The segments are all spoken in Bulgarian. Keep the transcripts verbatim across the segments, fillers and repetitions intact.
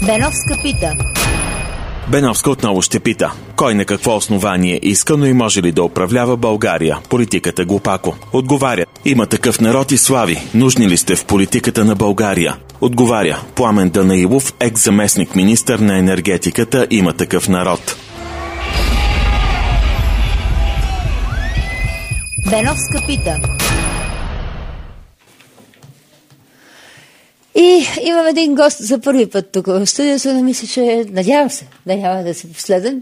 Беновска пита. Беновска отново ще пита. Кой на какво основание иска, но и може ли да управлява България? Политиката глупако. Отговаря. Има такъв народ и слави. Нужни ли сте в политиката на България? Отговаря. Пламен Данаилов, екс-заместник министър на енергетиката, Има такъв народ. Беновска пита. И имам един гост за първи път тук в студиото, да мисля, че надявам се, да няма да се последен.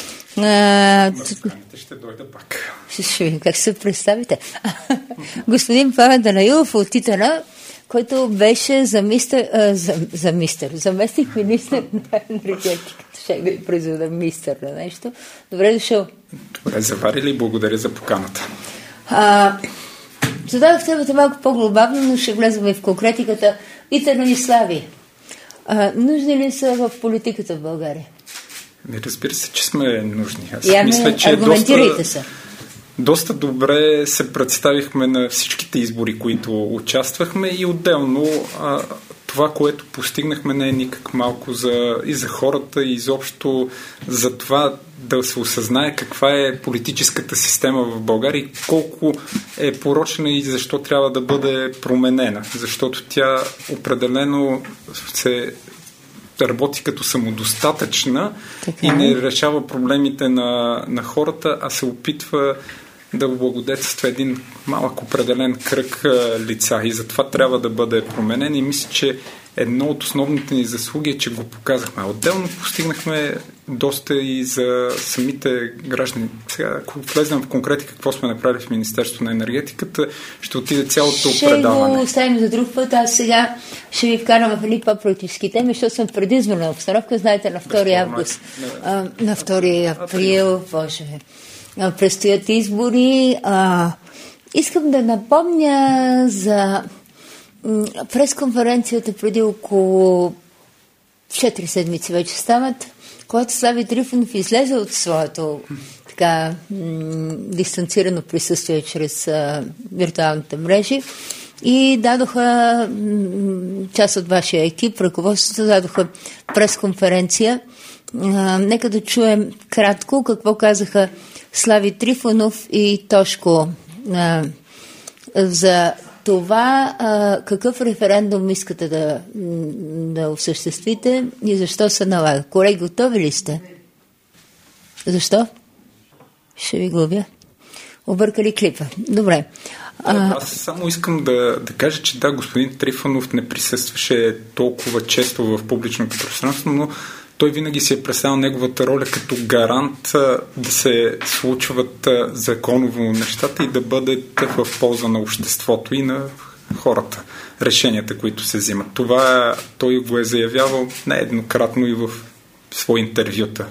А, ще дойда пак. Ще, ще видим как се представите. Господин Пламен Данаилов от Титана, който беше за мистер, а, за, за мистер, заместник министър на енергетиката. Ще ви произведа мистър на нещо. Добре дошъл. Добре, заварили и благодаря за поканата. А, зададох темата малко по-глобално, но ще влезем и в конкретиката. И Търнонислави. А, нужни ли са в политиката в България? Разбира се, че сме нужни. Аз Я мисля, че аргументирайте доста, се. Доста добре се представихме на всичките избори, които участвахме, и отделно а, това, което постигнахме, не е никак малко за, и за хората, и изобщо за това да се осъзнае каква е политическата система в България и колко е порочна и защо трябва да бъде променена. Защото тя определено се работи като самодостатъчна така и не решава проблемите на, на хората, а се опитва да облагодетелства един малък определен кръг а, лица, и затова трябва да бъде променен, и мисля, че едно от основните ни заслуги е, че го показахме. Отделно постигнахме доста и за самите граждани. Сега, ако влезем в конкретика какво сме направили в Министерството на енергетиката, ще отиде цялото ще предаване. Ще го оставим за друг път. Аз сега ще ви вкарам в едни по-политически теми, защото съм в предизборна обстановка. Знаете, на втори август, а, на втори април, боже, предстоят избори. А, искам да напомня за пресконференцията преди около четири седмици вече стават, когато Слави Трифонов излезе от своето така м- дистанцирано присъствие чрез а, виртуалните мрежи и дадоха м- част от вашия екип, ръководството дадоха пресконференция. А, нека да чуем кратко какво казаха Слави Трифонов и Тошко а, за това а, какъв референдум искате да, да осъществите и защо се налага. Колеги, готови ли сте? Защо? Ще ви главя. Объркали клипа. Добре. А... Аз само искам да, да кажа, че да, господин Трифонов не присъстваше толкова често в публичното пространство, но той винаги си е представил неговата роля като гарант да се случват законово нещата и да бъдат в полза на обществото и на хората, решенията, които се взимат. Това той го е заявявал нееднократно и в свои интервюта.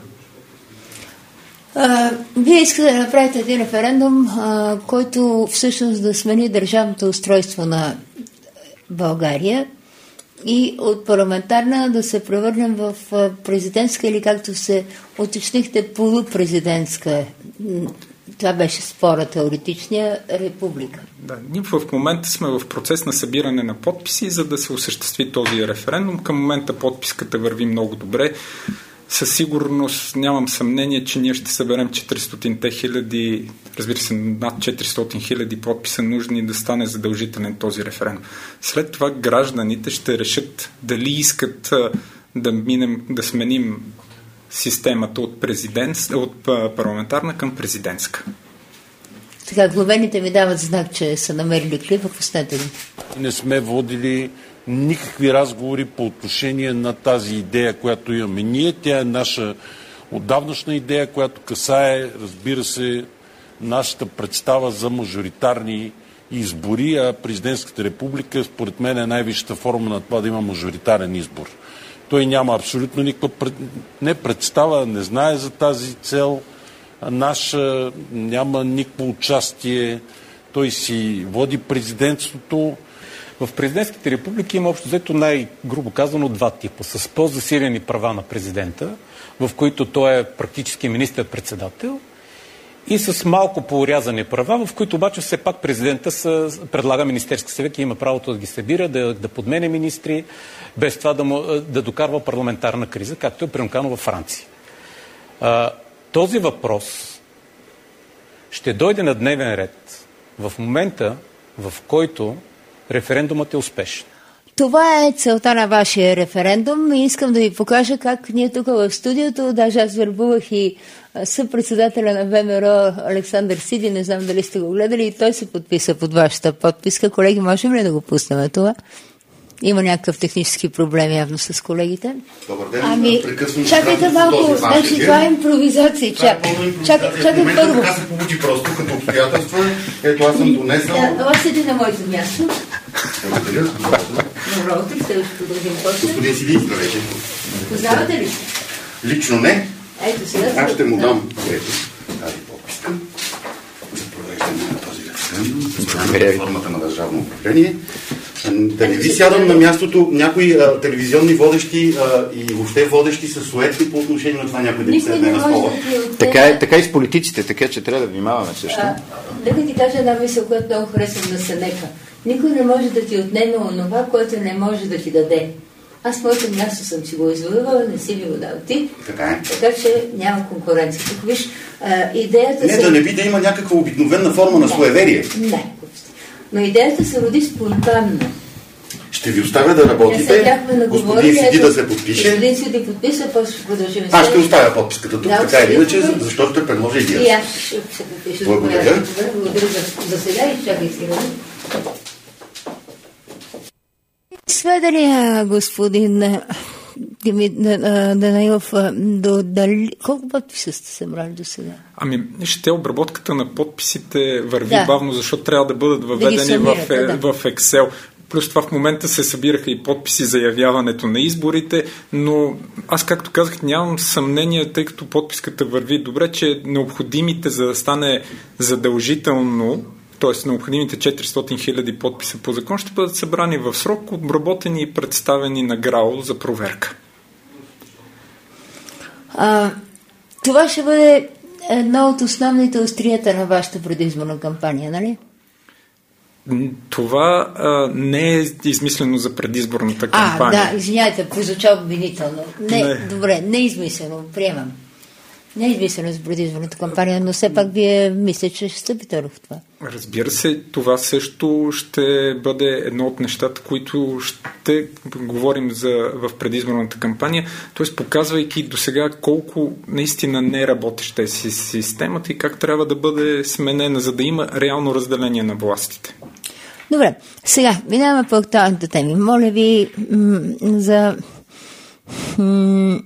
А, вие искате да направите един референдум, а, който всъщност да смени държавното устройство на България и от парламентарна да се превърнем в президентска, или както се уточнихте, полупрезидентска. Това беше спора теоретичния, република. Да, ние в момента сме в процес на събиране на подписи, за да се осъществи този референдум. Към момента подписката върви много добре. Със сигурност нямам съмнение, че ние ще съберем четиристотин хиляди, разбира се, над четиристотин хиляди подписа нужни да стане задължителен този референдум. След това гражданите ще решат дали искат да минем, да сменим системата от, президент, от парламентарна към президентска. Така, главените ми дават знак, че са намерили клип, ако снете ли. Не сме водили никакви разговори по отношение на тази идея, която имаме ние. Тя е наша отдавнашна идея, която касае, разбира се, нашата представа за мажоритарни избори, а президентската република, според мен, е най-висшата форма на това да има мажоритарен избор. Той няма абсолютно никаква пред... не представа, не знае за тази цел наша, няма никакво участие. Той си води президентството. В президентските републики има общо взето най-грубо казано два типа. С по-засилени права на президента, в които той е практически министър-председател, и с малко поорязани права, в които обаче все пак президента са, предлага Министерски съвет и има правото да ги събира, да, да подмене министри, без това да, му, да докарва парламентарна криза, както е примкано във Франция. А, този въпрос ще дойде на дневен ред в момента, в който референдумът е успешен. Това е целта на вашия референдум и искам да ви покажа как ние тук в студиото, даже аз вербувах и съпредседателя на ВМРО Александър Сиди, не знам дали сте го гледали, и той се подписа под вашата подписка. Колеги, можем ли да го пуснем това? Има някакъв технически проблем явно с колегите. Добър ден. Ами, чакайте малко, значи това е импровизация. Чакай, чакай, чакай първо. Така се получи просто като обстоятелства. Ето аз съм донесъл. Ела седи на моето място. Благодаря. Добро утро, ще продължим после. Господин Сиди, здравейте. Познавате ли? Лично не. Ето сега. Аз ще му дам тази подписка за провеждане на този референдум, за реформата на държавно управление. Да не ви сядам на мястото някои а, телевизионни водещи а, и въобще водещи са суетни по отношение на това някой да ги седне на стола. Така е, така и с политиците, така че трябва да внимаваме също. Нека ти кажа една мисъл, която много харесвам на Сенека. Никой не може да ти отнеме онова, което не може да ти даде. Аз моето място съм си го извоювала, не си ми го дал ти. Така е. Така че няма конкуренция. Тук виж, а, идеята не, се... да не би да има някаква обикновена форма на суеверие. Не, но идеята се роди спонтанно. Ще ви оставя да работите, господин Сиди да се подпише. Господин Сиди подписа, после ще продължим. Аз ще оставя подписката тук, да, така или иначе, защото ще предложа идея. И аз ще се подпиша. Благодаря. Благодаря за, за сега и чакай си. Сведения, господин Данаилов, до дали... колко подписа сте събрали до сега? Ами, ще обработката на подписите върви да. бавно, защото трябва да бъдат въведени да в, да. в Excel. Плюс това в момента се събираха и подписи за явяването на изборите, но аз, както казах, нямам съмнение, тъй като подписката върви добре, че необходимите, за да стане задължително, т.е. необходимите четиристотин хиляди подписа по закон, ще бъдат събрани в срок, обработени и представени на ГРАО за проверка. А, това ще бъде едно от основните острията на вашата предизборна кампания, нали? Това а, не е измислено за предизборната кампания. А, да, извиняйте, прозвуча обвинително. Не, не, добре, не е измислено, приемам. Не е измислено за предизборната кампания, но все пак вие мисля, че ще стъпите в това. Разбира се, това също ще бъде едно от нещата, които ще говорим за, в предизборната кампания, т.е. показвайки до сега колко наистина не работеща е системата и как трябва да бъде сменена, за да има реално разделение на властите. Добре, сега минаваме по актуалните теми. Моля ви м- за... М-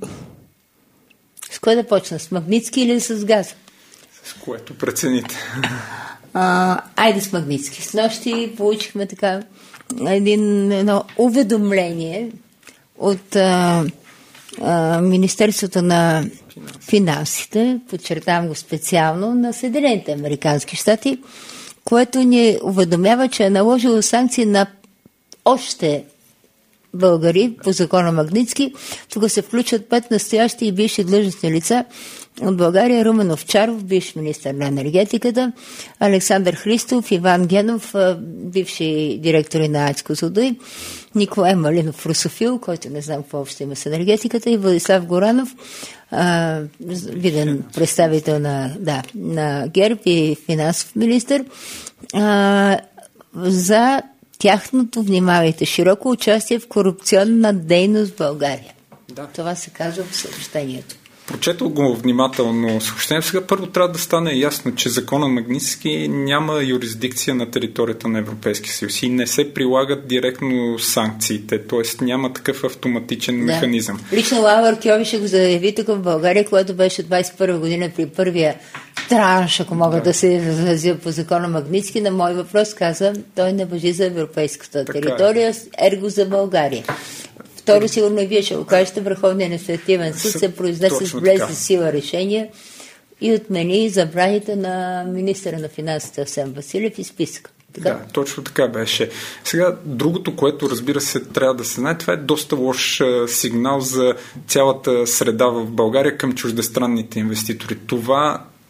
с кое да почна? С Магнитски или с газ? С което прецените. А, айде с Магнитски. С нощи получихме така един, едно уведомление от а, а, Министерството на финансите, подчертавам го специално, на Съединените американски щати, което ни уведомява, че е наложило санкции на още българи по закона Магнитски. Тук се включват пет настоящи и бивши длъжностни лица от България: Румен Овчаров, бивш министър на енергетиката, Александър Христов, Иван Генов, бивши директори на АЕЦ Козлодуй, Николай Малинов русофил, който не знам какво общо има с енергетиката, и Владислав Горанов, а, виден представител на, да, на ГЕРБ и финансов министър, а, за тяхното, внимавайте, широко участие в корупционна дейност в България. Да. Това се казва в съобщението. Прочетох го внимателно съобщение. Сега първо трябва да стане ясно, че закона Магнитски няма юрисдикция на територията на Европейския съюз и не се прилагат директно санкциите, т.е. няма такъв автоматичен да. механизъм. Лично Лавър Кьови ще го заяви тук в България, когато беше двадесет и първа година при първия транш, ако мога да, да се изразя по закона Магнитски, на мой въпрос каза, той не важи за европейската така територия, е. ерго за България. Второ, сигурно и вие ще го кажете, Върховният административен съд се произнесе с влезли сила решения и отмени забраните на министъра на финансите Асен Василев и списка. Така? Да, точно така беше. Сега, другото, което разбира се трябва да се знае, това е доста лош сигнал за цялата среда в България към чуждестранните инвеститори. Това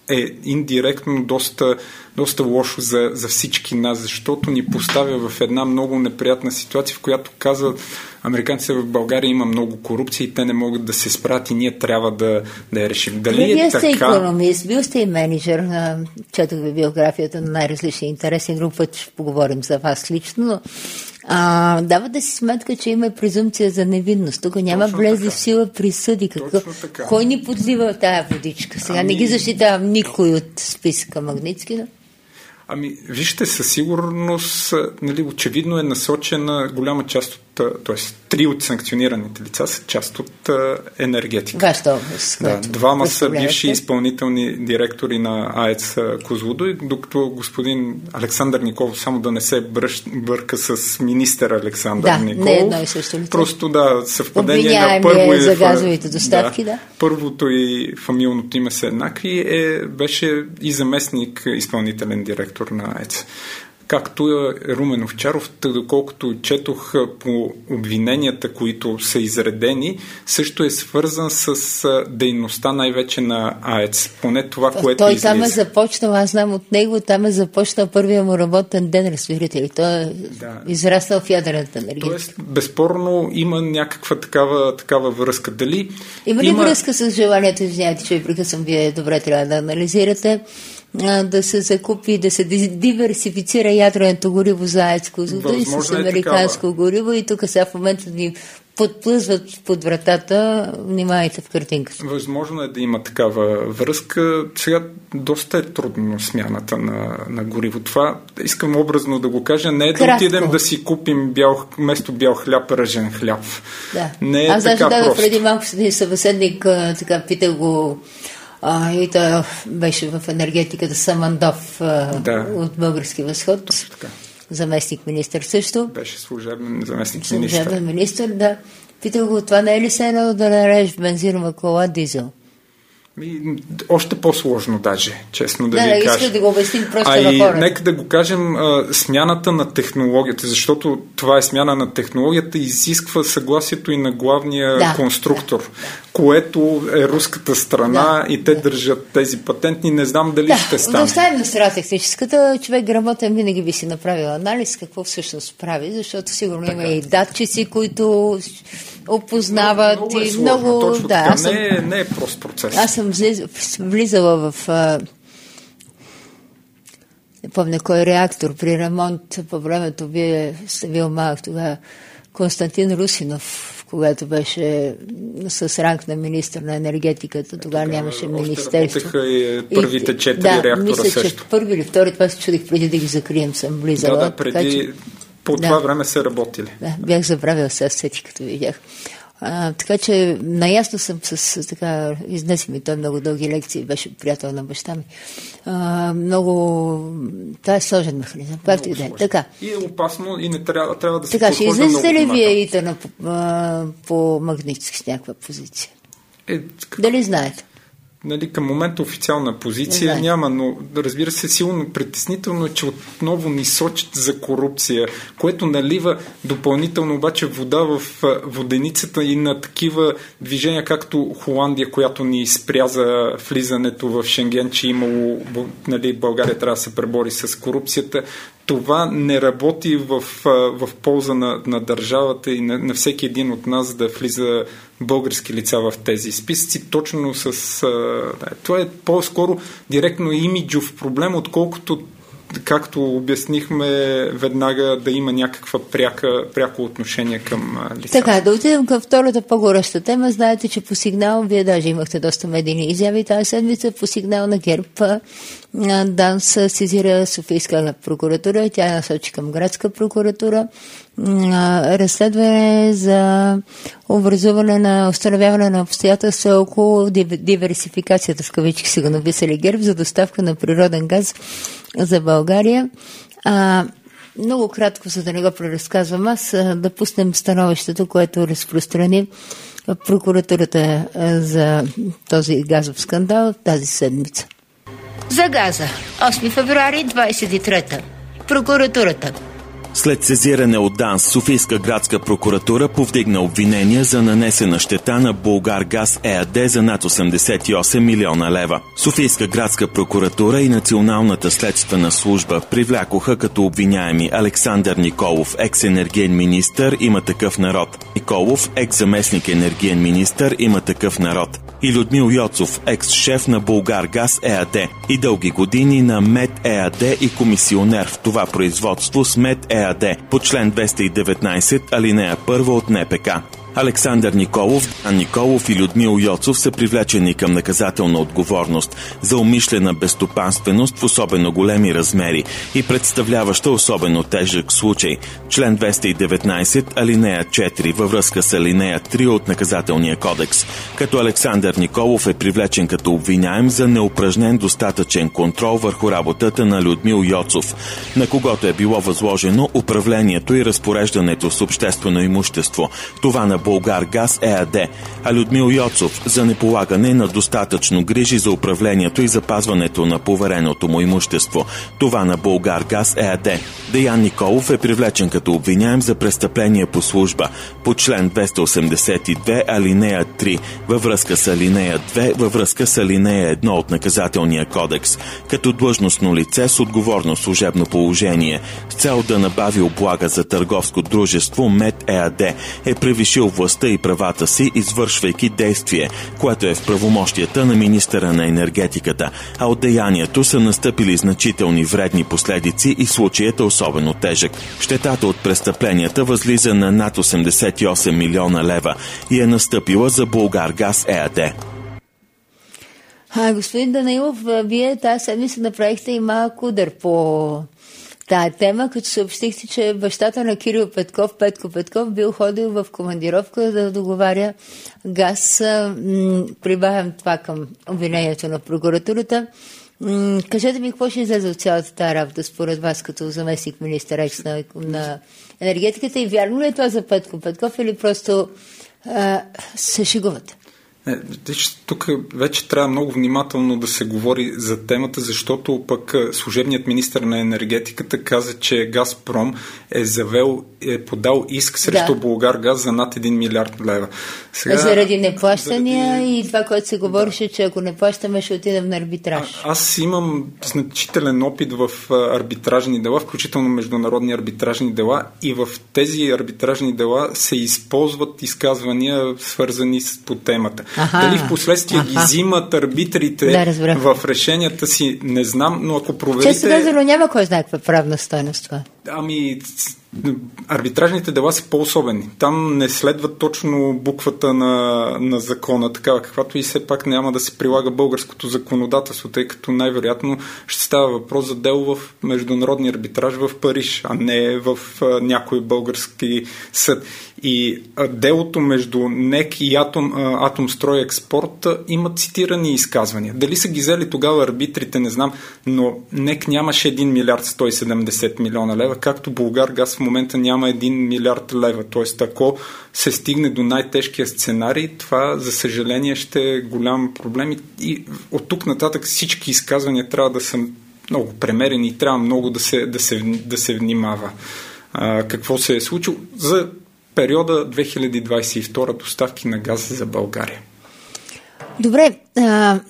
е индиректно доста, доста лошо за, за всички нас, защото ни поставя в една много неприятна ситуация, в която казват американците в България има много корупция и те не могат да се справят и ние трябва да, да я решим. Дали Вие е сте така... икономист, бил сте и менеджер, четох ви биографията на най-различни интереси, друг път ще поговорим за вас лично, но а, дава да си сметка, че има презумпция за невинност. Тук няма влезли в сила присъди. Какъв... Кой ни подлива тая водичка? Сега ами... не ги защитавам никой от списъка Магнитски, да? Ами, вижте, със сигурност, нали, очевидно е насочена голяма част от, т.е. три от санкционираните лица са част от а, енергетика. Вашата област. Да, двама са бивши изпълнителни директори на АЕЦ Козлодуй, докато господин Александър Николов, само да не се бръщ, бърка с министър Александър да, Николов. Не едно и също лице. Просто да, съвпадение на първо и за газовите доставки, да. да. Първото и фамилното име са еднакви, е, беше и заместник изпълнителен директор на АЕЦ. Както е Румен Овчаров, доколкото четох по обвиненията, които са изредени, също е свързан с дейността най-вече на АЕЦ. Поне това, което Той излиза. там е започнал, аз знам от него, там е започнал първия му работен ден, разбирате ли? Той е да. израснал в ядрената енергия. Тоест, безспорно има някаква такава, такава връзка. Дали има ли има... връзка с желанието, извинявайте, че ви прекъсвам, вие добре трябва да анализирате, да се закупи, да се диверсифицира ядреното гориво за АЕЦ Козлодуй с американско е гориво и тук сега в момента ни подплъзват под вратата, внимавайте в картинката. Възможно е да има такава връзка. Сега доста е трудно смяната на, на гориво. Това, искам образно да го кажа, не е Кратко. да отидем да си купим бял, вместо бял хляб, ръжен хляб. Да. Не е Аз така даже просто. преди малко един събеседник, така питах го, А, и той беше в енергетиката Самандов да. от Български възход. Заместник министър също. Беше служебен заместник министър. Служебен министър, да. Питах го, това не е ли се едно да нарежеш бензинова кола дизел? И, още по-сложно даже, честно да, да ви да, кажа. Да, да го обясним просто а на хората. Нека да го кажем, а, смяната на технологията, защото това е смяна на технологията, изисква съгласието и на главния да, конструктор, да, да. което е руската страна да, и те да. държат тези патентни. Не знам дали да, ще стане. Да оставим на страна техническата. Човек грамотен винаги би си направил анализ какво всъщност прави, защото сигурно така. Има и датчици, които опознават много, много е сложно, и много... Точно да, така. съм, не, е, не е прост процес. Аз съм влизала в... А, не помня кой реактор при ремонт по времето, вие сте бил малък тогава, Константин Русинов, когато беше с ранг на министър на енергетиката, тогава нямаше министерство. Още и първите четири да, реактора мисля, също. Че първи или втори, това се чудих преди да ги закрием, съм влизала. Да, да, преди... Така, че... По това да, време са работили. Да, бях забравила сега сети, като видях. А, така че наясно съм с, с така, изнеси ми той много дълги лекции, беше приятел на баща ми. А, много, това е сложен механизъм, както и да е. Така. И е опасно и не трябва, трябва да се така, подхожда много. Така, ще излезете ли вие ИТАР по, по Магнитски с някаква позиция? Е, дали знаете? Нали, към момента официална позиция не няма, но разбира се, силно притеснително е, че отново ни сочат за корупция, което налива допълнително обаче вода в воденицата и на такива движения, както Холандия, която ни спря за влизането в Шенген, че имало, нали, България трябва да се пребори с корупцията. Това не работи в, в полза на, на държавата и на, на всеки един от нас да влиза български лица в тези списъци. Точно с... Да, това е по-скоро директно имиджов проблем, отколкото, както обяснихме, веднага да има някаква пряка, пряко отношение към лица. Така, да отидем към втората по-гореща тема. Знаете, че по сигнал, вие даже имахте доста медийни изяви тази седмица, по сигнал на ГЕРБ ДАНС сезира Софийска прокуратура, тя насочи към Градска прокуратура. Разследване за образуване на установяване на обстоятелства около диверсификацията, в кавички са го написали ГЕРБ, за доставка на природен газ за България. А, много кратко, за да не го преразказвам аз, да пуснем становището, което разпространи прокуратурата за този газов скандал тази седмица. За газа. осми февруари двадесет и трета. Прокуратурата. След сезиране от ДАНС, Софийска градска прокуратура повдигна обвинения за нанесена щета на Булгаргаз ЕАД за над осемдесет и осем милиона лева. Софийска градска прокуратура и Националната следствена служба привлякоха като обвиняеми Александър Николов, екс-енергиен министър, Има такъв народ, Николов, екс-заместник енергиен министър, Има такъв народ, и Людмил Йоцов, екс-шеф на Булгаргаз ЕАД и дълги години на МЕД ЕАД и комисионер в това производство с МЕД ЕАД по член двеста и деветнайсет, алинея първа от Н П К. Александър Николов, Дан Николов и Людмил Йоцов са привлечени към наказателна отговорност за умишлена безстопанственост в особено големи размери и представляваща особено тежък случай. Член двеста и деветнайсет, алинея четири във връзка с алинея три от наказателния кодекс, като Александър Николов е привлечен като обвиняем за неупражнен достатъчен контрол върху работата на Людмил Йоцов, на когото е било възложено управлението и разпореждането с обществено имущество. Това на Булгаргаз ЕАД, а Людмил Йоцов за неполагане на достатъчно грижи за управлението и запазването на повереното му имущество. Това на Булгаргаз ЕАД. Деян Николов е привлечен като обвиняем за престъпление по служба по член двеста осемдесет и две, алинея три, във връзка с алинея две, във връзка с алинея едно от наказателния кодекс, като длъжностно лице с отговорно служебно положение, с цел да набави облага за търговско дружество МЕД ЕАД, е превишил властта и правата си, извършвайки действие, което е в правомощията на министъра на енергетиката, а от деянието са настъпили значителни вредни последици и случаят е особено тежък. Щетата от престъпленията възлиза на над осемдесет и осем милиона лева и е настъпила за Булгаргаз ЕАД. А, господин Данаилов, вие тази седмица направихте и малък удар по тая тема, като съобщихте, че бащата на Кирил Петков, Петко Петков, бил ходил в командировка да договаря газ. М- прибавям това към обвинението на прокуратурата. М- кажете ми, какво ще излезе от цялата тази работа според вас, като заместник министър на, на енергетиката, и вярно ли е това за Петко Петков или просто а, се шегувате? Тук вече трябва много внимателно да се говори за темата, защото пък служебният министър на енергетиката каза, че Газпром е завел, е подал иск срещу да. Булгаргаз за над един милиард лева. Сега, заради неплащания заради... и това, което се говореше, да. че ако не плащаме, ще отидем на арбитраж. А, аз имам значителен опит в арбитражни дела, включително международни арбитражни дела, и в тези арбитражни дела се използват изказвания, свързани с по темата. Аха, дали в последствие аха. ги взимат арбитрите да, в решенията си, не знам, но ако проверите... Често казано, няма кой знае каква правна стойност това. Ами, арбитражните дела са по-особени. Там не следват точно буквата на, на закона, такава каквато и все пак няма да се прилага българското законодателство, тъй като най-вероятно ще става въпрос за дело в международни арбитраж в Париж, а не в а, някой български съд. И а, делото между НЕК и Атом, а, Атомстрой Експорт а, има цитирани изказвания. Дали са ги взели тогава арбитрите, не знам, но НЕК нямаше един милиард сто и седемдесет милиона лева, както Булгаргаз в момента няма един милиард лева. Тоест, ако се стигне до най-тежкия сценарий, това, за съжаление, ще е голям проблем. И от тук нататък всички изказвания трябва да са много премерени и трябва много да се, да се, да се внимава а, какво се е случило за периода две хиляди двадесет и втора доставки на газ за България. Добре, а...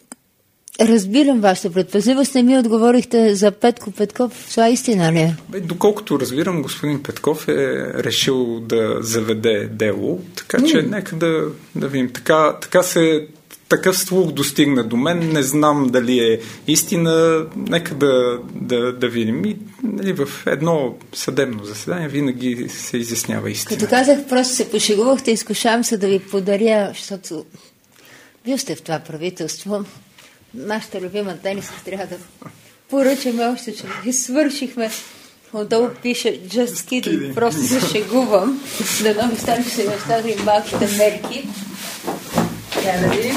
разбирам вашата предпазливост, не ми отговорихте за Петко Петков. Това истина ли е? Бе, доколкото разбирам, господин Петков е решил да заведе дело, така че mm. нека да, да видим. Така, така се, такъв слух достигна до мен. Не знам дали е истина. Нека да, да, да видим. И нали, в едно съдебно заседание винаги се изяснява истина. Като казах, просто се пошегувахте, изкушавам се да ви подаря, защото вие сте в това правителство. Нашата любима тениска трябва да поръчаме още, че и свършихме. Отдолу пише Just kidding, просто се шегувам. Да нови стане, че се нещата и малките мерки. Трябва да видим.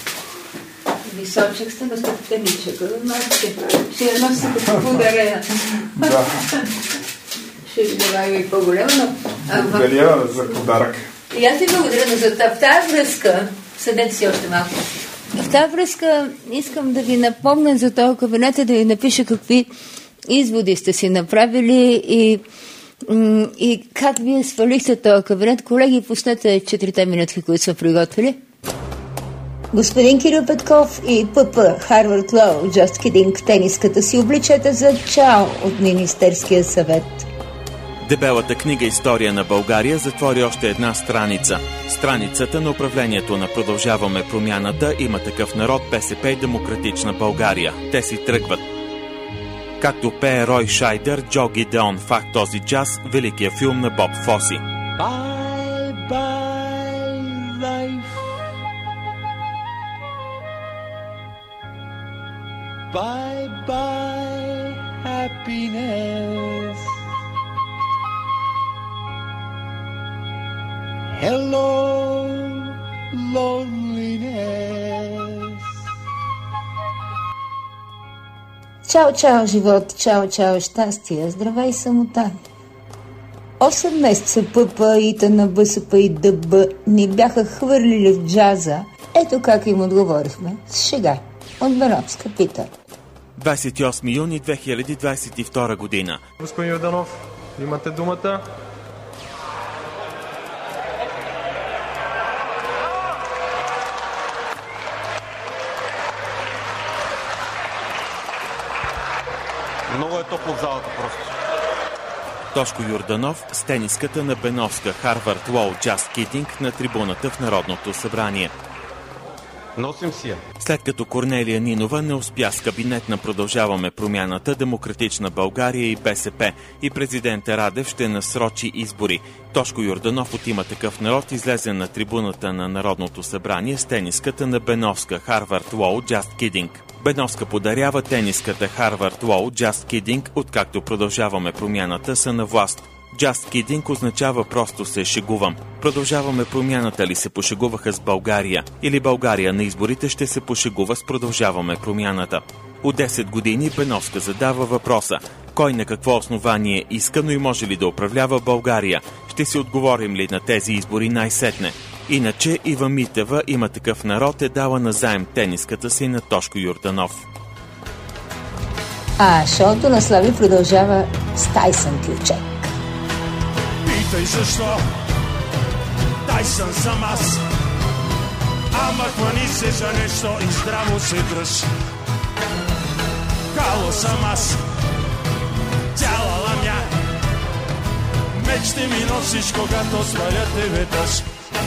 Височък сте, но сте теничък. Ще я нося като подарена. Да. Ще ви добавя и по-голяма, но... Благодаря за подарък. И аз ви благодаря, но за тази връзка, съдете си още малко. В тази връзка искам да ви напомня за този кабинет, да ви напиша какви изводи сте си направили и И как вие свалихте този кабинет? Колеги, пуснете четирите минутки, които са приготвили. Господин Кирил Петков и ПП Harvard Law, Just Kidding, тениската си обличате за чао от Министерския съвет. Дебелата книга «История на България» затвори още една страница. Страницата на управлението на Продължаваме промяната, Има такъв народ, БСП и Демократична България. Те си тръгват. Както пее Рой Шайдер, Джо Гидеон, Факт този джаз, великия филм на Боб Фоси. Bye, bye, life. Bye, bye, happiness. Hello, loneliness. Чао, чао, живот, чао, чао, щастие, здравей самота. Осем месеца ПП, ИТН, БСП и ДБ ни бяха хвърлили в джаза. Ето как им отговорихме. С шега. От Беновска пита. двадесет и осми юни две хиляди двадесет и втора година. Господин Йорданов, имате думата. Много е топло в залата просто. Тошко Йорданов с тениската на Беновска, Harvard Law, Just Kidding на трибуната в Народното събрание. Носим си я. След като Корнелия Нинова не успя с кабинет на Продължаваме промяната, Демократична България и БСП и президента Радев ще насрочи избори. Тошко Йорданов от Има такъв народ излезе на трибуната на Народното събрание с тениската на Беновска, Harvard Law, Just Kidding. Беновска подарява тениската Harvard Law, Just Kidding, откакто Продължаваме промяната са на власт. Just Kidding означава просто се шегувам. Продължаваме промяната ли се пошегуваха с България? Или България на изборите ще се пошегува с Продължаваме промяната? От десет години Беновска задава въпроса: кой на какво основание иска, но и може ли да управлява България? Ще си отговорим ли на тези избори най-сетне? Иначе Ива Митева, Има такъв народ, е дала назаем тениската си на Тошко Йорданов. А шоуто на Слави продължава с Тайсън Ключек. Питай защо, Тайсън съм аз. Ама хвани се за нещо и здраво се дръж. Кало съм аз, цяла ламя. Меч ще ми носиш, когато сваля те веднъж.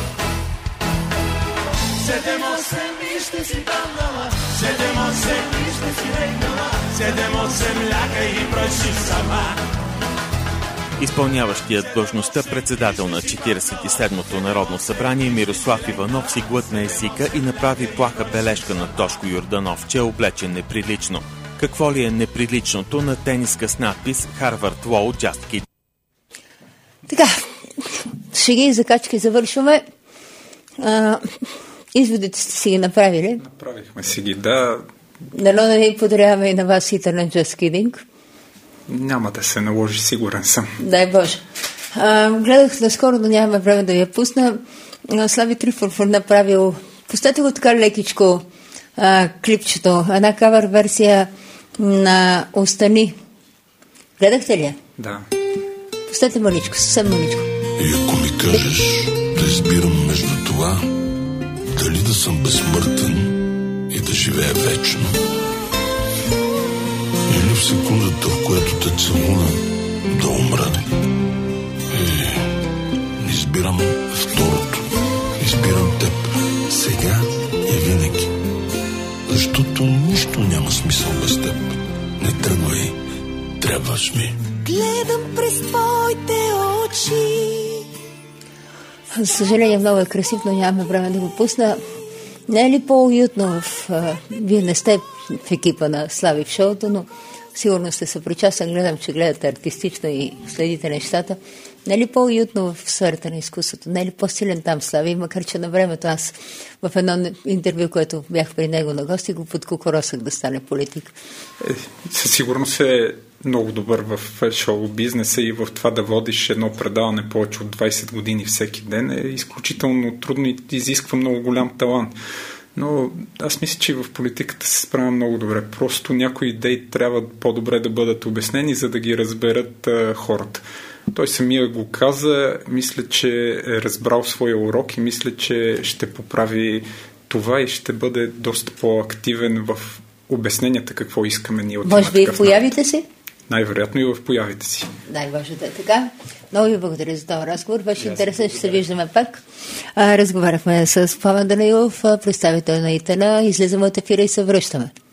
Седем-осем и ще си дамнала, седем-осем и ще си рекнала, седем-осем ляга и бройши сама. Изпълняващият длъжността председател на четиридесет и седмото Народно събрание Мирослав Иванов си глътна езика и направи плаха бележка на Тошко Йорданов, че е облечен неприлично. Какво ли е неприличното на тениска с надпис Harvard Law, Just Kidding? Така, шеги и закачки завършваме. А, изводите сте си ги направили. Направихме си ги, да. Дано да ви подаряваме и на вас хита на Just Kidding. Няма да се наложи, сигурен съм. Дай Боже. А, гледах наскоро, но нямаме време да я пусна. Слави Трифонов направил, пустете го така лекичко, а, клипчето, една кавър версия на Остани. Гледахте ли? Да. Пустете маличко, съвсем маличко. И ако ми кажеш да избирам между това, дали да съм безсмъртен и да живея вечно, или в секундата, в която те целуна, да умра. И избирам второто. Избирам теб. Сега и винаги. Защото нищо няма смисъл без теб. Не тръгвай. Трябваш ми. Гледам през твоите очи. За съжаление, много е красив, но нямаме време да го пусна. Не е ли по-уютно в... А, вие не сте в екипа на Слави в шоуто, но сигурно сте съпричастен. Гледам, че гледате артистично и следите нещата. Не е ли по-уютно в сферата на изкуството? Не е ли по-силен там Слави? Макар че на времето аз в едно интервю, което бях при него на гости, го подкукоросах да стане политик. Е, със сигурност е много добър в шоу-бизнеса и в това да водиш едно предаване повече от двадесет години всеки ден е изключително трудно и изисква много голям талант. Но аз мисля, че в политиката се справя много добре. Просто някои идеи трябва по-добре да бъдат обяснени, за да ги разберат а, хората. Той самия го каза, мисля, че е разбрал своя урок и мисля, че ще поправи това и ще бъде доста по-активен в обясненията какво искаме ние от това. Може би и в появите си? Най-вероятно и в появите си. Най-важното е така. Много ви благодаря за този разговор. Беше интересен, ще се виждаме пак. А, разговаряхме с Пламен Данаилов, представител на ИТН. Излизаме от ефира и се връщаме.